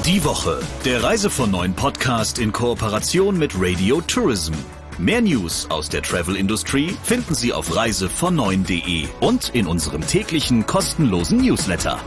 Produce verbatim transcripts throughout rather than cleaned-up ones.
Die Woche, der Reise von neun Podcast in Kooperation mit Radio Tourism. Mehr News aus der Travel-Industrie finden Sie auf reise von neun punkt de und in unserem täglichen kostenlosen Newsletter.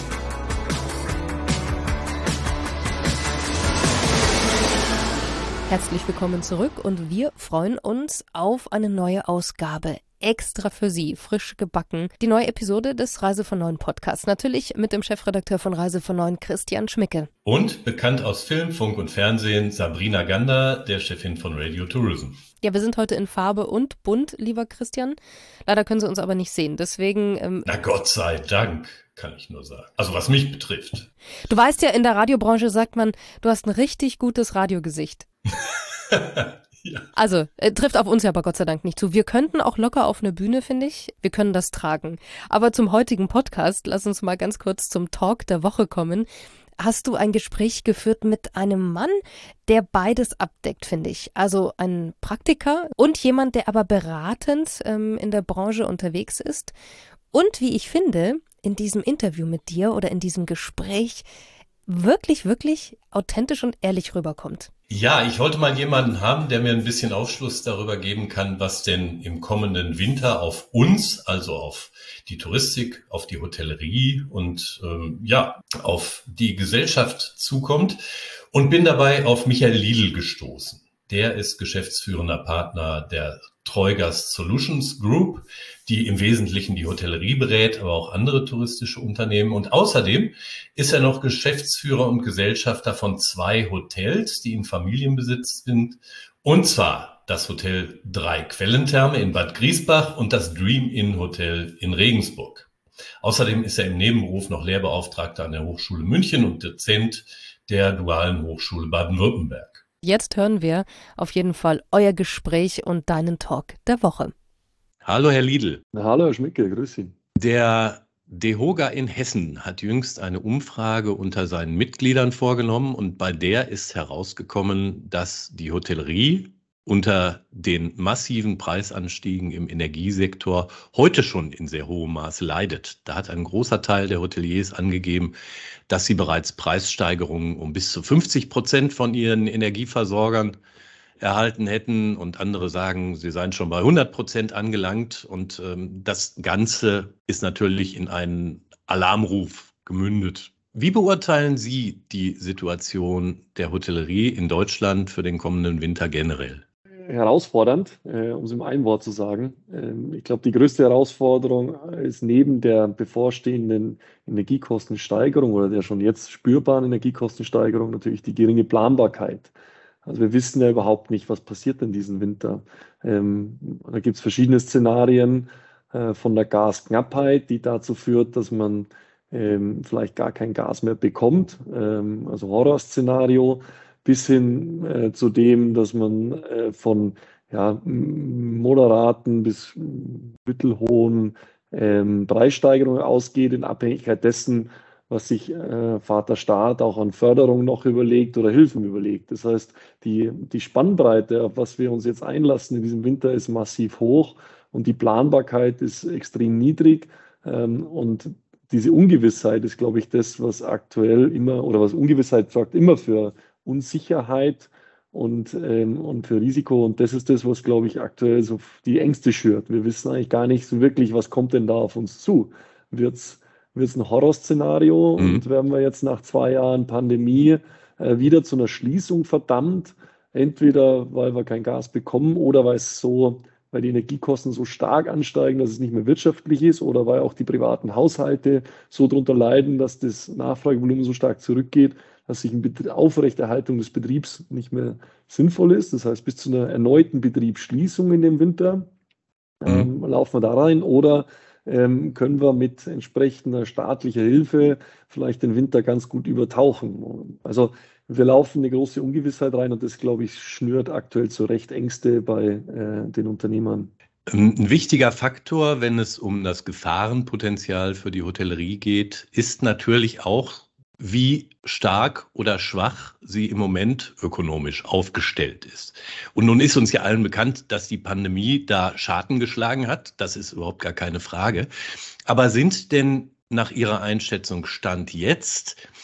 Herzlich willkommen zurück und wir freuen uns auf eine neue Ausgabe. Extra für Sie, frisch gebacken. Die neue Episode des Reise von neun Podcasts. Natürlich mit dem Chefredakteur von Reise von neun, Christian Schmicke. Und bekannt aus Film, Funk und Fernsehen, Sabrina Gander, der Chefin von Radio Tourism. Ja, wir sind heute in Farbe und bunt, lieber Christian. Leider können Sie uns aber nicht sehen, deswegen... Ähm, Na Gott sei Dank, kann ich nur sagen. Also was mich betrifft. Du weißt ja, in der Radiobranche sagt man, du hast ein richtig gutes Radiogesicht. Ja. Also, äh, trifft auf uns ja aber Gott sei Dank nicht zu. Wir könnten auch locker auf eine Bühne, finde ich. Wir können das tragen. Aber zum heutigen Podcast, lass uns mal ganz kurz zum Talk der Woche kommen. Hast du ein Gespräch geführt mit einem Mann, der beides abdeckt, finde ich. Also ein Praktiker und jemand, der aber beratend ähm, in der Branche unterwegs ist. Und wie ich finde, in diesem Interview mit dir oder in diesem Gespräch wirklich, wirklich authentisch und ehrlich rüberkommt. Ja, ich wollte mal jemanden haben, der mir ein bisschen Aufschluss darüber geben kann, was denn im kommenden Winter auf uns, also auf die Touristik, auf die Hotellerie und ähm, ja, auf die Gesellschaft zukommt. Und bin dabei auf Michael Liedl gestoßen. Der ist geschäftsführender Partner der Treugast Solutions Group, die im Wesentlichen die Hotellerie berät, aber auch andere touristische Unternehmen. Und außerdem ist er noch Geschäftsführer und Gesellschafter von zwei Hotels, die in Familienbesitz sind. Und zwar das Hotel Drei Quellentherme in Bad Griesbach und das Dream Inn Hotel in Regensburg. Außerdem ist er im Nebenberuf noch Lehrbeauftragter an der Hochschule München und Dozent der Dualen Hochschule Baden-Württemberg. Jetzt hören wir auf jeden Fall euer Gespräch und deinen Talk der Woche. Hallo Herr Liedl. Hallo Herr Schmicke, grüß Sie. Der DEHOGA in Hessen hat jüngst eine Umfrage unter seinen Mitgliedern vorgenommen und bei der ist herausgekommen, dass die Hotellerie unter den massiven Preisanstiegen im Energiesektor heute schon in sehr hohem Maße leidet. Da hat ein großer Teil der Hoteliers angegeben, dass sie bereits Preissteigerungen um bis zu fünfzig Prozent von ihren Energieversorgern erhalten hätten und andere sagen, sie seien schon bei hundert Prozent angelangt. Und ähm, das Ganze ist natürlich in einen Alarmruf gemündet. Wie beurteilen Sie die Situation der Hotellerie in Deutschland für den kommenden Winter generell? Herausfordernd, äh, um es im ein Wort zu sagen. Ähm, ich glaube, die größte Herausforderung ist neben der bevorstehenden Energiekostensteigerung oder der schon jetzt spürbaren Energiekostensteigerung natürlich die geringe Planbarkeit. Also wir wissen ja überhaupt nicht, was passiert denn diesen Winter. Ähm, da gibt es verschiedene Szenarien äh, von der Gasknappheit, die dazu führt, dass man ähm, vielleicht gar kein Gas mehr bekommt, ähm, also Horrorszenario, bis hin äh, zu dem, dass man äh, von ja, moderaten bis mittelhohen ähm, Preissteigerungen ausgeht, in Abhängigkeit dessen, was sich äh, Vater Staat auch an Förderung noch überlegt oder Hilfen überlegt. Das heißt, die, die Spannbreite, auf was wir uns jetzt einlassen in diesem Winter, ist massiv hoch und die Planbarkeit ist extrem niedrig. Ähm, und diese Ungewissheit ist, glaube ich, das, was aktuell immer, oder was Ungewissheit sorgt immer für Unsicherheit und, ähm, und für Risiko. Und das ist das, was, glaube ich, aktuell so die Ängste schürt. Wir wissen eigentlich gar nicht so wirklich, was kommt denn da auf uns zu. Wird es ein Horrorszenario mhm. und werden wir jetzt nach zwei Jahren Pandemie äh, wieder zu einer Schließung verdammt, entweder weil wir kein Gas bekommen oder weil es so, weil die Energiekosten so stark ansteigen, dass es nicht mehr wirtschaftlich ist oder weil auch die privaten Haushalte so darunter leiden, dass das Nachfragevolumen so stark zurückgeht, dass sich eine Aufrechterhaltung des Betriebs nicht mehr sinnvoll ist. Das heißt, bis zu einer erneuten Betriebsschließung in dem Winter ähm, mhm. laufen wir da rein oder ähm, können wir mit entsprechender staatlicher Hilfe vielleicht den Winter ganz gut übertauchen. Also wir laufen eine große Ungewissheit rein und das, glaube ich, schnürt aktuell zu Recht Ängste bei äh, den Unternehmern. Ein wichtiger Faktor, wenn es um das Gefahrenpotenzial für die Hotellerie geht, ist natürlich auch, wie stark oder schwach sie im Moment ökonomisch aufgestellt ist. Und nun ist uns ja allen bekannt, dass die Pandemie da Schaden geschlagen hat. Das ist überhaupt gar keine Frage. Aber sind denn nach Ihrer Einschätzung Stand jetzt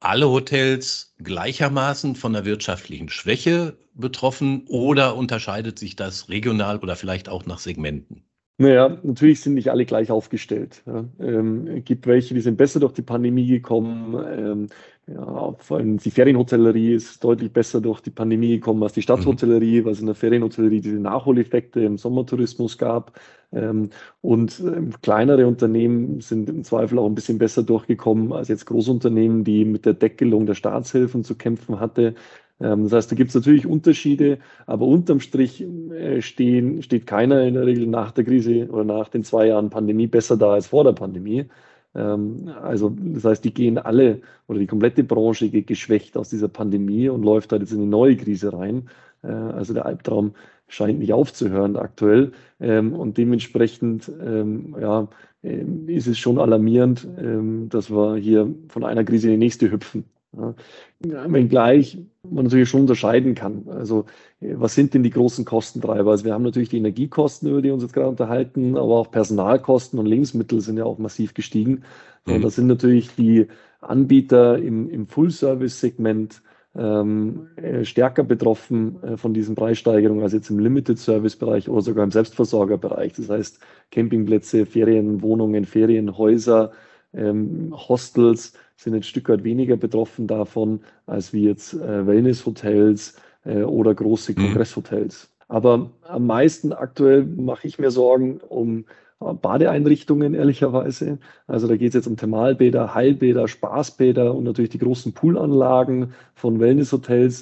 alle Hotels gleichermaßen von der wirtschaftlichen Schwäche betroffen oder unterscheidet sich das regional oder vielleicht auch nach Segmenten? Naja, natürlich sind nicht alle gleich aufgestellt. Ja. Ähm, es gibt welche, die sind besser durch die Pandemie gekommen. Ähm, ja, vor allem die Ferienhotellerie ist deutlich besser durch die Pandemie gekommen als die Stadthotellerie, weil es in der Ferienhotellerie diese Nachholeffekte im Sommertourismus gab. Ähm, und ähm, kleinere Unternehmen sind im Zweifel auch ein bisschen besser durchgekommen als jetzt Großunternehmen, die mit der Deckelung der Staatshilfen zu kämpfen hatte. Das heißt, da gibt es natürlich Unterschiede, aber unterm Strich stehen, steht keiner in der Regel nach der Krise oder nach den zwei Jahren Pandemie besser da als vor der Pandemie. Also das heißt, die gehen alle oder die komplette Branche geht geschwächt aus dieser Pandemie und läuft halt jetzt in eine neue Krise rein. Also der Albtraum scheint nicht aufzuhören aktuell und dementsprechend ja, ist es schon alarmierend, dass wir hier von einer Krise in die nächste hüpfen. Ja, wenngleich man natürlich schon unterscheiden kann. Also, was sind denn die großen Kostentreiber? Also, wir haben natürlich die Energiekosten, über die wir uns jetzt gerade unterhalten, aber auch Personalkosten und Lebensmittel sind ja auch massiv gestiegen. Mhm. Und da sind natürlich die Anbieter im, im Full-Service-Segment ähm, stärker betroffen äh, von diesen Preissteigerungen als jetzt im Limited-Service-Bereich oder sogar im Selbstversorgerbereich. Das heißt, Campingplätze, Ferienwohnungen, Ferienhäuser, ähm, Hostels sind ein Stück weit weniger betroffen davon, als wie jetzt äh, Wellnesshotels äh, oder große Kongresshotels. Aber am meisten aktuell mache ich mir Sorgen um äh, Badeeinrichtungen, ehrlicherweise. Also da geht es jetzt um Thermalbäder, Heilbäder, Spaßbäder und natürlich die großen Poolanlagen von Wellnesshotels,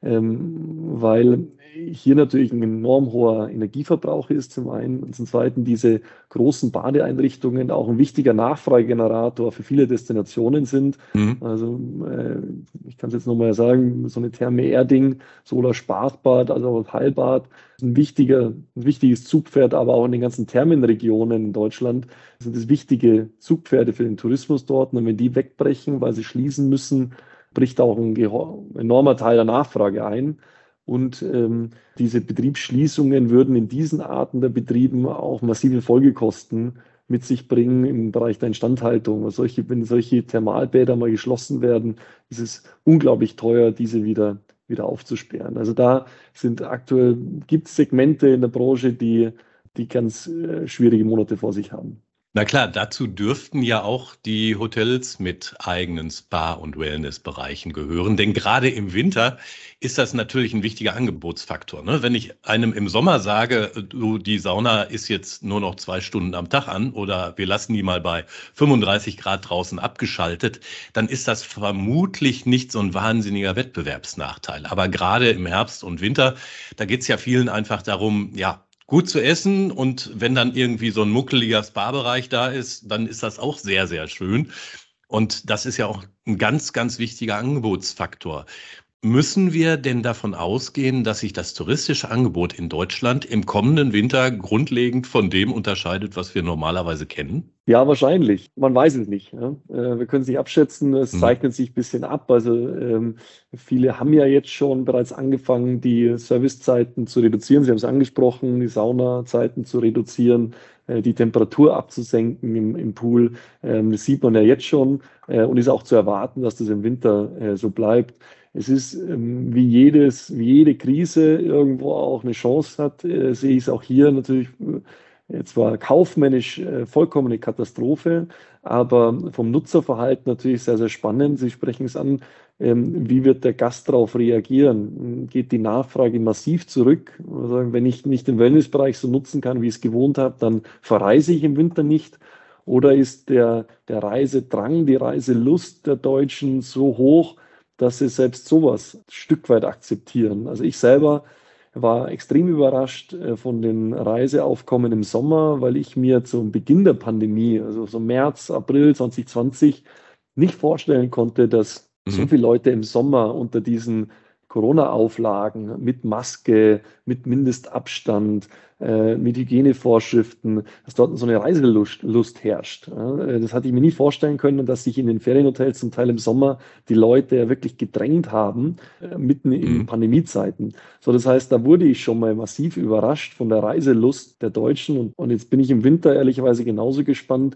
ähm, weil hier natürlich ein enorm hoher Energieverbrauch ist, zum einen. Und zum zweiten diese großen Badeeinrichtungen auch ein wichtiger Nachfragegenerator für viele Destinationen sind. Mhm. Also äh, ich kann es jetzt nochmal sagen, so eine Therme Erding, Solar Spaßbad, also auch das Heilbad, ist ein, wichtiger, ein wichtiges Zugpferd, aber auch in den ganzen Thermenregionen in Deutschland sind das wichtige Zugpferde für den Tourismus dort. Und wenn die wegbrechen, weil sie schließen müssen, bricht auch ein enormer Teil der Nachfrage ein. Und ähm, diese Betriebsschließungen würden in diesen Arten der Betrieben auch massive Folgekosten mit sich bringen im Bereich der Instandhaltung. Also solche, wenn solche Thermalbäder mal geschlossen werden, ist es unglaublich teuer, diese wieder, wieder aufzusperren. Also da sind aktuell, gibt es Segmente in der Branche, die, die ganz äh, schwierige Monate vor sich haben. Na klar, dazu dürften ja auch die Hotels mit eigenen Spa- und Wellnessbereichen gehören. Denn gerade im Winter ist das natürlich ein wichtiger Angebotsfaktor. Ne? Wenn ich einem im Sommer sage, du, die Sauna ist jetzt nur noch zwei Stunden am Tag an oder wir lassen die mal bei fünfunddreißig Grad draußen abgeschaltet, dann ist das vermutlich nicht so ein wahnsinniger Wettbewerbsnachteil. Aber gerade im Herbst und Winter, da geht es ja vielen einfach darum, ja, gut zu essen und wenn dann irgendwie so ein muckeliger Spa-Bereich da ist, dann ist das auch sehr, sehr schön. Und das ist ja auch ein ganz, ganz wichtiger Angebotsfaktor. Müssen wir denn davon ausgehen, dass sich das touristische Angebot in Deutschland im kommenden Winter grundlegend von dem unterscheidet, was wir normalerweise kennen? Ja, wahrscheinlich. Man weiß es nicht. Ja. Wir können es nicht abschätzen. Es zeichnet sich ein bisschen ab. Also ähm, viele haben ja jetzt schon bereits angefangen, die Servicezeiten zu reduzieren. Sie haben es angesprochen, die Saunazeiten zu reduzieren, äh, die Temperatur abzusenken im, im Pool. Ähm, das sieht man ja jetzt schon äh, und ist auch zu erwarten, dass das im Winter äh, so bleibt. Es ist ähm, wie jedes, wie jede Krise irgendwo auch eine Chance hat, äh, sehe ich es auch hier natürlich äh, zwar kaufmännisch äh, vollkommene Katastrophe, aber vom Nutzerverhalten natürlich sehr, sehr spannend. Sie sprechen es an, ähm, wie wird der Gast darauf reagieren? Geht die Nachfrage massiv zurück? Also, wenn ich nicht den Wellnessbereich so nutzen kann, wie ich es gewohnt habe, dann verreise ich im Winter nicht. Oder ist der, der Reisedrang, die Reiselust der Deutschen so hoch, dass sie selbst sowas ein Stück weit akzeptieren. Also ich selber war extrem überrascht von den Reiseaufkommen im Sommer, weil ich mir zum Beginn der Pandemie, also so März, April zwanzig zwanzig, nicht vorstellen konnte, dass mhm. so viele Leute im Sommer unter diesen Corona-Auflagen mit Maske, mit Mindestabstand, äh, mit Hygienevorschriften, dass dort so eine Reiselust Lust herrscht. Ja, das hatte ich mir nie vorstellen können, dass sich in den Ferienhotels zum Teil im Sommer die Leute ja wirklich gedrängt haben, äh, mitten in mhm. Pandemiezeiten. So, das heißt, da wurde ich schon mal massiv überrascht von der Reiselust der Deutschen und, und jetzt bin ich im Winter ehrlicherweise genauso gespannt,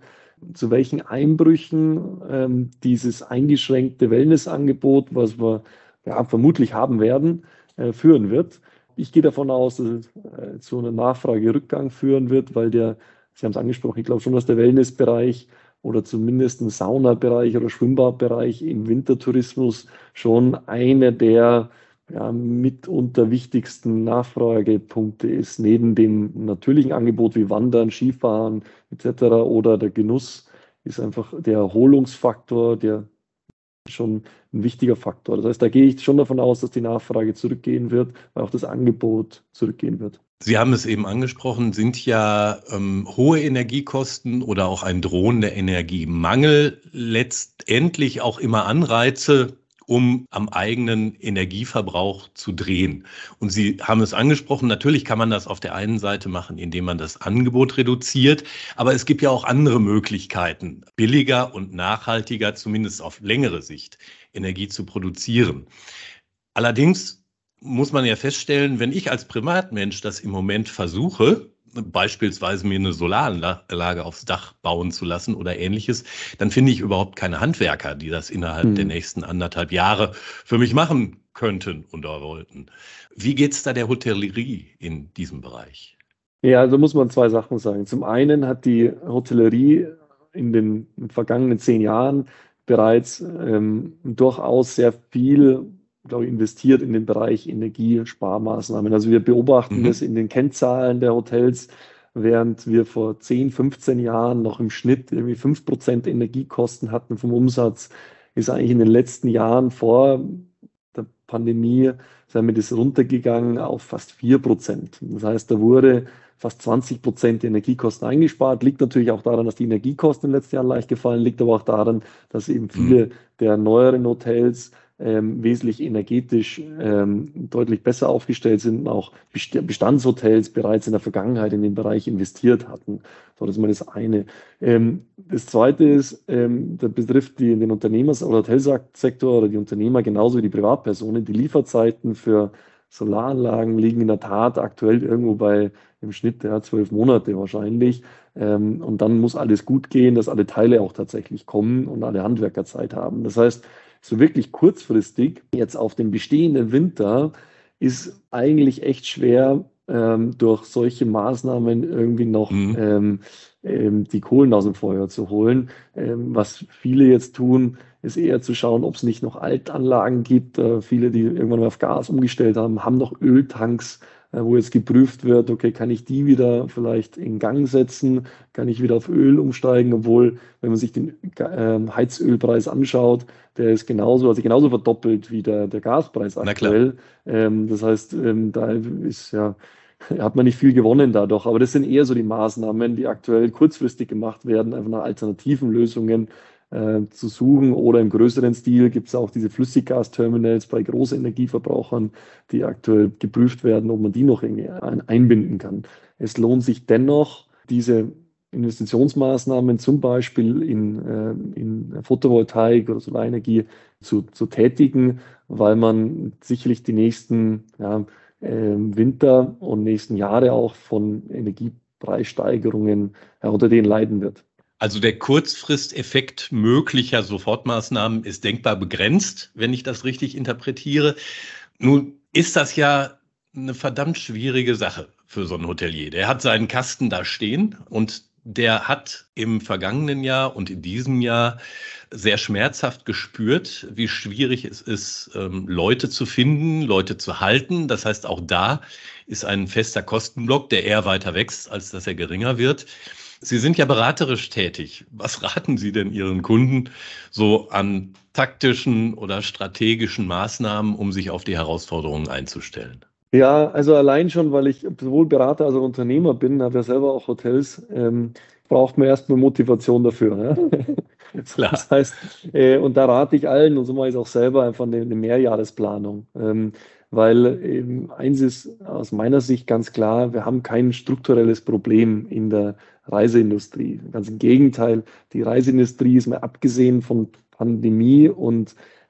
zu welchen Einbrüchen ähm, dieses eingeschränkte Wellnessangebot, was wir ja, vermutlich haben werden, äh, führen wird. Ich gehe davon aus, dass es äh, zu einem Nachfragerückgang führen wird, weil der, Sie haben es angesprochen, ich glaube schon, dass der Wellnessbereich oder zumindest ein Saunabereich oder Schwimmbadbereich im Wintertourismus schon einer der ja, mitunter wichtigsten Nachfragepunkte ist, neben dem natürlichen Angebot wie Wandern, Skifahren et cetera oder der Genuss ist einfach der Erholungsfaktor, der schon ein wichtiger Faktor. Das heißt, da gehe ich schon davon aus, dass die Nachfrage zurückgehen wird, weil auch das Angebot zurückgehen wird. Sie haben es eben angesprochen, sind ja ähm, hohe Energiekosten oder auch ein drohender Energiemangel letztendlich auch immer Anreize, um am eigenen Energieverbrauch zu drehen. Und Sie haben es angesprochen, natürlich kann man das auf der einen Seite machen, indem man das Angebot reduziert, aber es gibt ja auch andere Möglichkeiten, billiger und nachhaltiger, zumindest auf längere Sicht, Energie zu produzieren. Allerdings muss man ja feststellen, wenn ich als Privatmensch das im Moment versuche, beispielsweise mir eine Solaranlage aufs Dach bauen zu lassen oder ähnliches, dann finde ich überhaupt keine Handwerker, die das innerhalb mhm. der nächsten anderthalb Jahre für mich machen könnten oder wollten. Wie geht es da der Hotellerie in diesem Bereich? Ja, also muss man zwei Sachen sagen. Zum einen hat die Hotellerie in den vergangenen zehn Jahren bereits ähm, durchaus sehr viel, glaube ich, investiert in den Bereich Energiesparmaßnahmen. Also wir beobachten mhm. das in den Kennzahlen der Hotels, während wir vor zehn, fünfzehn Jahren noch im Schnitt irgendwie fünf Prozent Energiekosten hatten vom Umsatz, ist eigentlich in den letzten Jahren vor der Pandemie, sind wir das runtergegangen auf fast vier Prozent. Das heißt, da wurde fast zwanzig Prozent der Energiekosten eingespart. Liegt natürlich auch daran, dass die Energiekosten in den letzten Jahren leicht gefallen, liegt aber auch daran, dass eben viele der neueren Hotels ähm, wesentlich energetisch ähm, deutlich besser aufgestellt sind und auch Bestandshotels bereits in der Vergangenheit in den Bereich investiert hatten. So, das ist mal das eine. Ähm, das zweite ist, ähm, das betrifft die, den Unternehmers- oder Hotelsektor oder die Unternehmer genauso wie die Privatpersonen. Die Lieferzeiten für Solaranlagen liegen in der Tat aktuell irgendwo bei im Schnitt ja, zwölf Monate wahrscheinlich. Ähm, und dann muss alles gut gehen, dass alle Teile auch tatsächlich kommen und alle Handwerker Zeit haben. Das heißt, so wirklich kurzfristig jetzt auf den bestehenden Winter ist eigentlich echt schwer, ähm, durch solche Maßnahmen irgendwie noch mhm. ähm, ähm, die Kohlen aus dem Feuer zu holen. Ähm, was viele jetzt tun, ist eher zu schauen, ob es nicht noch Altanlagen gibt. Äh, viele, die irgendwann mal auf Gas umgestellt haben, haben noch Öltanks, äh, wo jetzt geprüft wird, okay, kann ich die wieder vielleicht in Gang setzen? Kann ich wieder auf Öl umsteigen? Obwohl, wenn man sich den äh, Heizölpreis anschaut, der ist genauso, also genauso verdoppelt wie der, der Gaspreis aktuell. Ähm, das heißt, ähm, da ist ja, hat man nicht viel gewonnen dadurch. Aber das sind eher so die Maßnahmen, die aktuell kurzfristig gemacht werden, einfach nach alternativen Lösungen äh, zu suchen. Oder im größeren Stil gibt es auch diese Flüssiggasterminals bei Großenergieverbrauchern, die aktuell geprüft werden, ob man die noch irgendwie ein, einbinden kann. Es lohnt sich dennoch, diese Investitionsmaßnahmen zum Beispiel in, äh, in Photovoltaik oder Solarenergie zu, zu tätigen, weil man sicherlich die nächsten ja, äh, Winter und nächsten Jahre auch von Energiepreissteigerungen ja, unter denen leiden wird. Also der Kurzfristeffekt möglicher Sofortmaßnahmen ist denkbar begrenzt, wenn ich das richtig interpretiere. Nun ist das ja eine verdammt schwierige Sache für so einen Hotelier. Der hat seinen Kasten da stehen und der hat im vergangenen Jahr und in diesem Jahr sehr schmerzhaft gespürt, wie schwierig es ist, Leute zu finden, Leute zu halten. Das heißt, auch da ist ein fester Kostenblock, der eher weiter wächst, als dass er geringer wird. Sie sind ja beraterisch tätig. Was raten Sie denn Ihren Kunden so an taktischen oder strategischen Maßnahmen, um sich auf die Herausforderungen einzustellen? Ja, also allein schon, weil ich sowohl Berater als auch Unternehmer bin, habe ja selber auch Hotels, ähm, braucht man erstmal Motivation dafür. Ja? Klar. Das heißt, äh, und da rate ich allen, und so mache ich es auch selber, einfach eine, eine Mehrjahresplanung. Ähm, weil eben eins ist aus meiner Sicht ganz klar, wir haben kein strukturelles Problem in der Reiseindustrie. Ganz im Gegenteil, die Reiseindustrie ist mal abgesehen von Pandemie und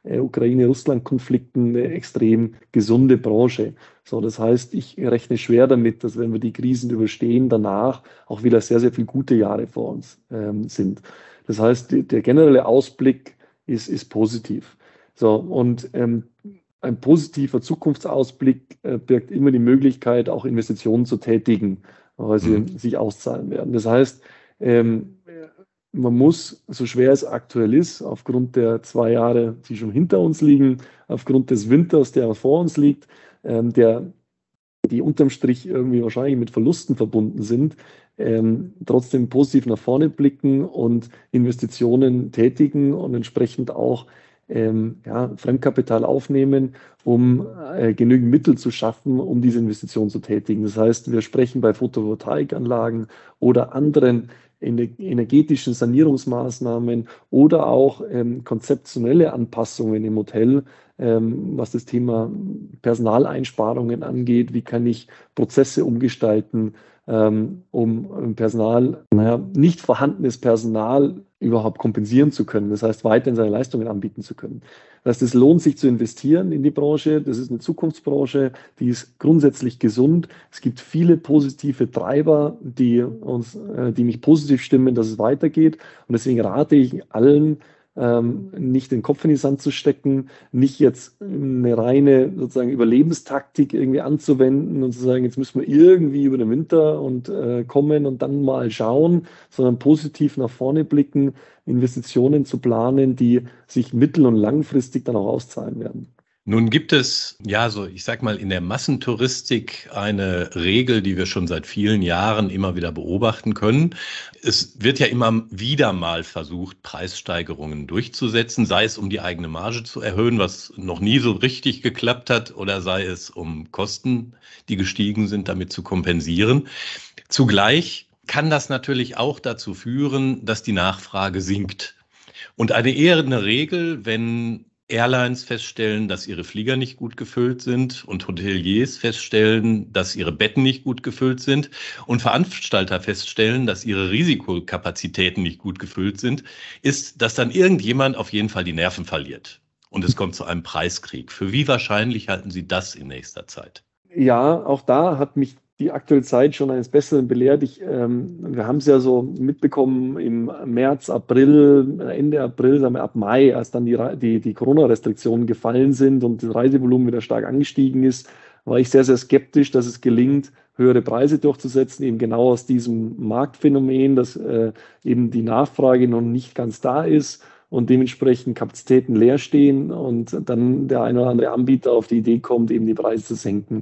äh, Ukraine-Russland-Konflikten eine extrem gesunde Branche. So, das heißt, ich rechne schwer damit, dass wenn wir die Krisen überstehen, danach auch wieder sehr, sehr viele gute Jahre vor uns ähm, sind. Das heißt, die, der generelle Ausblick ist, ist positiv. So, und ähm, ein positiver Zukunftsausblick äh, birgt immer die Möglichkeit, auch Investitionen zu tätigen, weil sie mhm. sich auszahlen werden. Das heißt, ähm, man muss, so schwer es aktuell ist, aufgrund der zwei Jahre, die schon hinter uns liegen, aufgrund des Winters, der vor uns liegt, ähm, der, die unterm Strich irgendwie wahrscheinlich mit Verlusten verbunden sind, ähm, trotzdem positiv nach vorne blicken und Investitionen tätigen und entsprechend auch ähm, ja, Fremdkapital aufnehmen, um äh, genügend Mittel zu schaffen, um diese Investition zu tätigen. Das heißt, wir sprechen bei Photovoltaikanlagen oder anderen energetischen Sanierungsmaßnahmen oder auch ähm, konzeptionelle Anpassungen im Hotel, ähm, was das Thema Personaleinsparungen angeht. Wie kann ich Prozesse umgestalten, ähm, um Personal, naja, nicht vorhandenes Personal überhaupt kompensieren zu können, das heißt weiterhin seine Leistungen anbieten zu können. Das heißt, es lohnt sich zu investieren in die Branche, das ist eine Zukunftsbranche, die ist grundsätzlich gesund. Es gibt viele positive Treiber, die, uns, äh, die mich positiv stimmen, dass es weitergeht, und deswegen rate ich allen, ähm, nicht den Kopf in die Sand zu stecken, nicht jetzt eine reine sozusagen Überlebenstaktik irgendwie anzuwenden und zu sagen, jetzt müssen wir irgendwie über den Winter und äh, kommen und dann mal schauen, sondern positiv nach vorne blicken, Investitionen zu planen, die sich mittel- und langfristig dann auch auszahlen werden. Nun gibt es, ja, so, ich sag mal, in der Massentouristik eine Regel, die wir schon seit vielen Jahren immer wieder beobachten können. Es wird ja immer wieder mal versucht, Preissteigerungen durchzusetzen, sei es um die eigene Marge zu erhöhen, was noch nie so richtig geklappt hat, oder sei es um Kosten, die gestiegen sind, damit zu kompensieren. Zugleich kann das natürlich auch dazu führen, dass die Nachfrage sinkt. Und eine eher eine Regel, wenn Airlines feststellen, dass ihre Flieger nicht gut gefüllt sind und Hoteliers feststellen, dass ihre Betten nicht gut gefüllt sind und Veranstalter feststellen, dass ihre Risikokapazitäten nicht gut gefüllt sind, ist, dass dann irgendjemand auf jeden Fall die Nerven verliert und es kommt zu einem Preiskrieg. Für wie wahrscheinlich halten Sie das in nächster Zeit? Ja, auch da hat mich die aktuelle Zeit schon eines Besseren belehrt. Ich, ähm, wir haben es ja so mitbekommen im März, April, Ende April, sagen wir ab Mai, als dann die, die, die Corona-Restriktionen gefallen sind und das Reisevolumen wieder stark angestiegen ist, war ich sehr, sehr skeptisch, dass es gelingt, höhere Preise durchzusetzen, eben genau aus diesem Marktphänomen, dass äh, eben die Nachfrage noch nicht ganz da ist und dementsprechend Kapazitäten leer stehen und dann der eine oder andere Anbieter auf die Idee kommt, eben die Preise zu senken.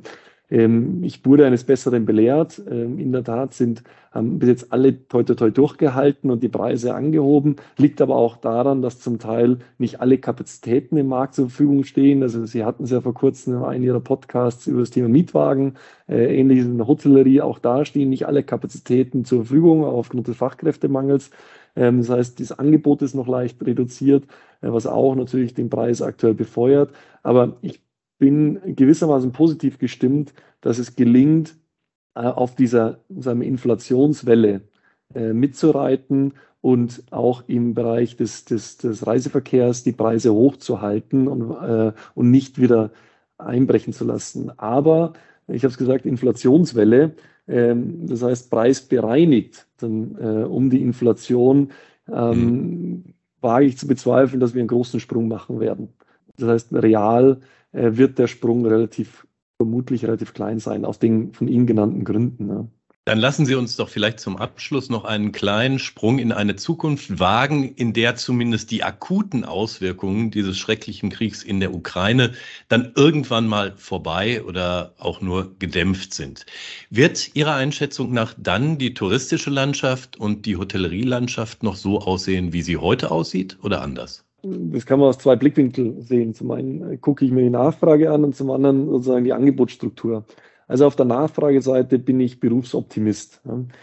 Ich wurde eines Besseren belehrt. In der Tat sind, haben bis jetzt alle toi toi toi durchgehalten und die Preise angehoben. Liegt aber auch daran, dass zum Teil nicht alle Kapazitäten im Markt zur Verfügung stehen. Also Sie hatten es ja vor kurzem in einem Ihrer Podcasts über das Thema Mietwagen. Ähnliches in der Hotellerie. Auch da stehen nicht alle Kapazitäten zur Verfügung aufgrund des Fachkräftemangels. Das heißt, das Angebot ist noch leicht reduziert, was auch natürlich den Preis aktuell befeuert. Aber ich bin gewissermaßen positiv gestimmt, dass es gelingt, auf dieser sagen wir, Inflationswelle mitzureiten und auch im Bereich des, des, des Reiseverkehrs die Preise hochzuhalten und, und nicht wieder einbrechen zu lassen. Aber, ich habe es gesagt, Inflationswelle, das heißt preisbereinigt, dann, um die Inflation ähm, wage ich zu bezweifeln, dass wir einen großen Sprung machen werden. Das heißt, real wird der Sprung relativ, vermutlich relativ klein sein, aus den von Ihnen genannten Gründen. Ja. Dann lassen Sie uns doch vielleicht zum Abschluss noch einen kleinen Sprung in eine Zukunft wagen, in der zumindest die akuten Auswirkungen dieses schrecklichen Kriegs in der Ukraine dann irgendwann mal vorbei oder auch nur gedämpft sind. Wird Ihrer Einschätzung nach dann die touristische Landschaft und die Hotellerielandschaft noch so aussehen, wie sie heute aussieht, oder anders? Das kann man aus zwei Blickwinkeln sehen. Zum einen gucke ich mir die Nachfrage an und zum anderen sozusagen die Angebotsstruktur. Also auf der Nachfrageseite bin ich Berufsoptimist.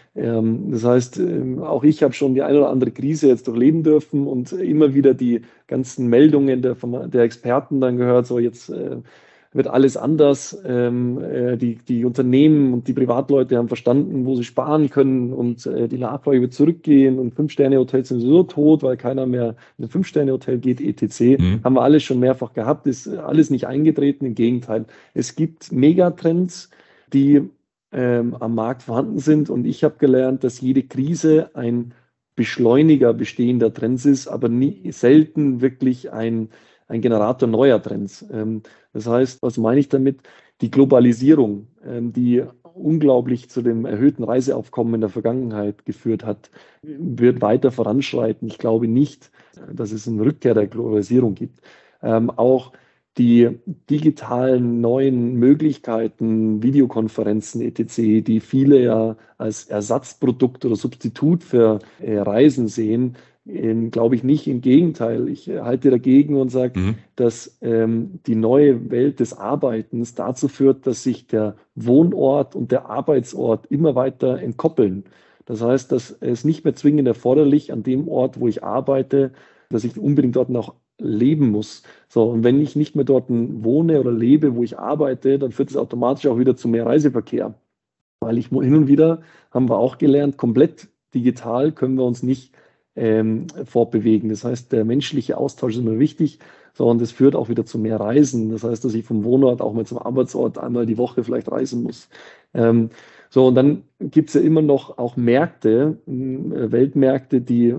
Das heißt, auch ich habe schon die eine oder andere Krise jetzt durchleben dürfen und immer wieder die ganzen Meldungen der, der Experten dann gehört, so jetzt wird alles anders. Ähm, äh, die, die Unternehmen und die Privatleute haben verstanden, wo sie sparen können und äh, die Nachfrage wird zurückgehen und Fünf-Sterne-Hotels sind sowieso tot, weil keiner mehr in ein Fünf-Sterne-Hotel geht, et cetera. Mhm. Haben wir alles schon mehrfach gehabt, ist alles nicht eingetreten. Im Gegenteil, es gibt Megatrends, die ähm, am Markt vorhanden sind und ich habe gelernt, dass jede Krise ein Beschleuniger bestehender Trends ist, aber nie, selten wirklich ein, ein Generator neuer Trends. Ähm, das heißt, was meine ich damit? Die Globalisierung, ähm, die unglaublich zu dem erhöhten Reiseaufkommen in der Vergangenheit geführt hat, wird weiter voranschreiten. Ich glaube nicht, dass es eine Rückkehr der Globalisierung gibt. Ähm, auch die digitalen neuen Möglichkeiten, Videokonferenzen et cetera, die viele ja als Ersatzprodukt oder Substitut für äh, Reisen sehen, ähm, glaube ich nicht. Im Gegenteil, ich äh, halte dagegen und sage, mhm. dass ähm, die neue Welt des Arbeitens dazu führt, dass sich der Wohnort und der Arbeitsort immer weiter entkoppeln. Das heißt, dass es nicht mehr zwingend erforderlich an dem Ort, wo ich arbeite, dass ich unbedingt dort noch leben muss. So, und wenn ich nicht mehr dort wohne oder lebe, wo ich arbeite, dann führt es automatisch auch wieder zu mehr Reiseverkehr. Weil ich hin und wieder, haben wir auch gelernt, komplett digital können wir uns nicht ähm, fortbewegen. Das heißt, der menschliche Austausch ist immer wichtig. So, und das führt auch wieder zu mehr Reisen. Das heißt, dass ich vom Wohnort auch mal zum Arbeitsort einmal die Woche vielleicht reisen muss. Ähm, so, und dann gibt es ja immer noch auch Märkte, äh, Weltmärkte, die äh,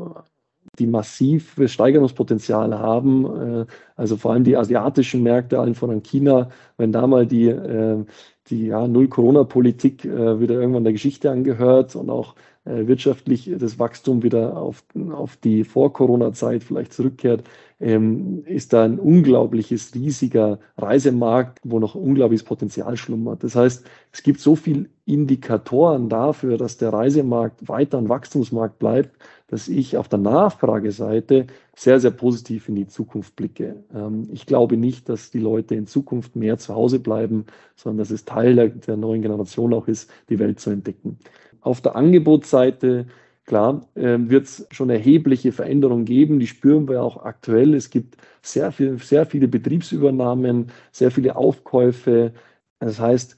die massives Steigerungspotenzial haben, also vor allem die asiatischen Märkte, allen voran China, wenn da mal die, die ja, Null-Corona-Politik wieder irgendwann der Geschichte angehört und auch wirtschaftlich das Wachstum wieder auf, auf die Vor-Corona-Zeit vielleicht zurückkehrt, ist da ein unglaubliches, riesiger Reisemarkt, wo noch unglaubliches Potenzial schlummert. Das heißt, es gibt so viele Indikatoren dafür, dass der Reisemarkt weiter ein Wachstumsmarkt bleibt, dass ich auf der Nachfrageseite sehr, sehr positiv in die Zukunft blicke. Ich glaube nicht, dass die Leute in Zukunft mehr zu Hause bleiben, sondern dass es Teil der, der neuen Generation auch ist, die Welt zu entdecken. Auf der Angebotsseite, klar, wird es schon erhebliche Veränderungen geben, die spüren wir auch aktuell. Es gibt sehr, viel, sehr viele Betriebsübernahmen, sehr viele Aufkäufe. Das heißt,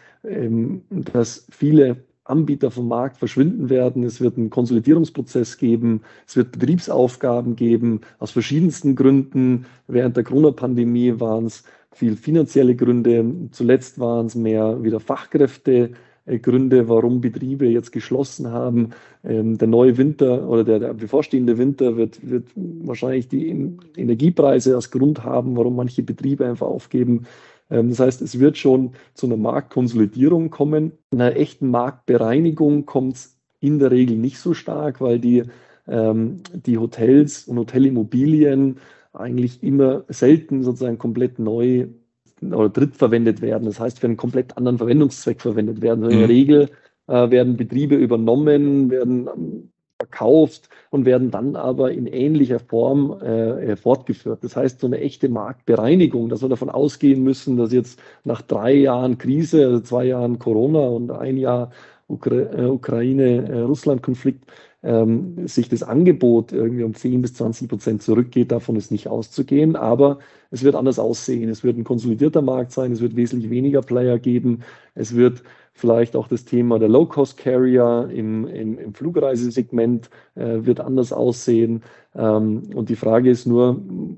dass viele Anbieter vom Markt verschwinden werden. Es wird einen Konsolidierungsprozess geben. Es wird Betriebsaufgaben geben, aus verschiedensten Gründen. Während der Corona-Pandemie waren es viel finanzielle Gründe. Zuletzt waren es mehr wieder Fachkräfte. Gründe, warum Betriebe jetzt geschlossen haben. Ähm, der neue Winter oder der, der bevorstehende Winter wird, wird wahrscheinlich die Energiepreise als Grund haben, warum manche Betriebe einfach aufgeben. Ähm, das heißt, es wird schon zu einer Marktkonsolidierung kommen. In einer echten Marktbereinigung kommt es in der Regel nicht so stark, weil die, ähm, die Hotels und Hotelimmobilien eigentlich immer selten sozusagen komplett neu oder drittverwendet werden. Das heißt, für einen komplett anderen Verwendungszweck verwendet werden. Also in der Regel äh, werden Betriebe übernommen, werden ähm, verkauft und werden dann aber in ähnlicher Form äh, fortgeführt. Das heißt, so eine echte Marktbereinigung, dass wir davon ausgehen müssen, dass jetzt nach drei Jahren Krise, also zwei Jahren Corona und ein Jahr Ukra äh, Ukraine-Russland-Konflikt, ähm, sich das Angebot irgendwie um zehn bis zwanzig Prozent zurückgeht, davon ist nicht auszugehen, aber es wird anders aussehen. Es wird ein konsolidierter Markt sein, es wird wesentlich weniger Player geben, es wird vielleicht auch das Thema der Low-Cost-Carrier im, im, im Flugreisesegment äh, wird anders aussehen. Ähm, und die Frage ist nur,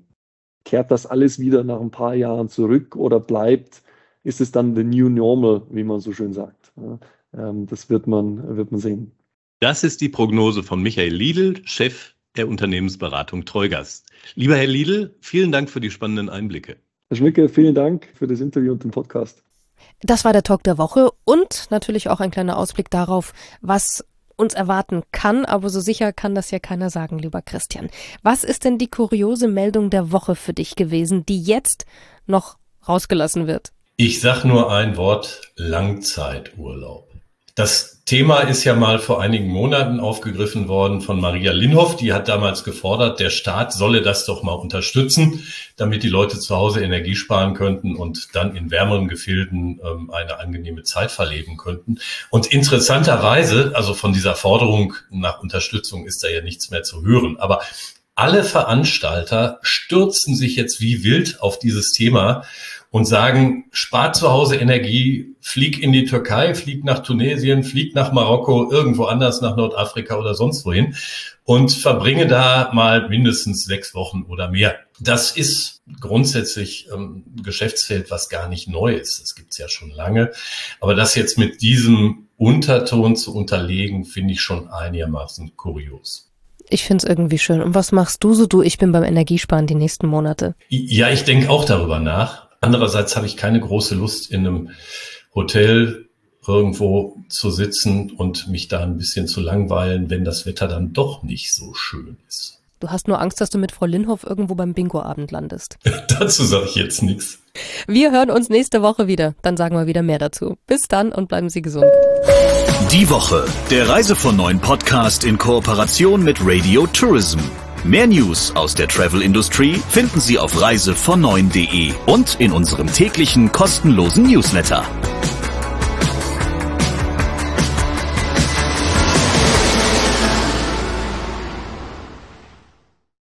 kehrt das alles wieder nach ein paar Jahren zurück oder bleibt, ist es dann the new normal, wie man so schön sagt? Ja, ähm, das wird man, wird man sehen. Das ist die Prognose von Michael Liedl, Chef der Unternehmensberatung Treugast. Lieber Herr Liedl, vielen Dank für die spannenden Einblicke. Herr Schmicke, vielen Dank für das Interview und den Podcast. Das war der Talk der Woche und natürlich auch ein kleiner Ausblick darauf, was uns erwarten kann, aber so sicher kann das ja keiner sagen, lieber Christian. Was ist denn die kuriose Meldung der Woche für dich gewesen, die jetzt noch rausgelassen wird? Ich sag nur ein Wort: Langzeiturlaub. Das Thema ist ja mal vor einigen Monaten aufgegriffen worden von Maria Linhoff. Die hat damals gefordert, der Staat solle das doch mal unterstützen, damit die Leute zu Hause Energie sparen könnten und dann in wärmeren Gefilden ähm, eine angenehme Zeit verleben könnten. Und interessanterweise, also von dieser Forderung nach Unterstützung ist da ja nichts mehr zu hören. Aber alle Veranstalter stürzen sich jetzt wie wild auf dieses Thema und sagen, spart zu Hause Energie, flieg in die Türkei, flieg nach Tunesien, flieg nach Marokko, irgendwo anders nach Nordafrika oder sonst wohin und verbringe da mal mindestens sechs Wochen oder mehr. Das ist grundsätzlich ähm, ein Geschäftsfeld, was gar nicht neu ist. Das gibt's ja schon lange. Aber das jetzt mit diesem Unterton zu unterlegen, finde ich schon einigermaßen kurios. Ich finde es irgendwie schön. Und was machst du so? Du, ich bin beim Energiesparen die nächsten Monate. Ja, ich denke auch darüber nach. Andererseits habe ich keine große Lust, in einem Hotel irgendwo zu sitzen und mich da ein bisschen zu langweilen, wenn das Wetter dann doch nicht so schön ist. Du hast nur Angst, dass du mit Frau Linhoff irgendwo beim Bingo-Abend landest. Dazu sage ich jetzt nichts. Wir hören uns nächste Woche wieder. Dann sagen wir wieder mehr dazu. Bis dann und bleiben Sie gesund. Die Woche, der Reise von neun Podcast in Kooperation mit Radio Tourism. Mehr News aus der Travel Industry finden Sie auf reise von neun punkt de und in unserem täglichen kostenlosen Newsletter.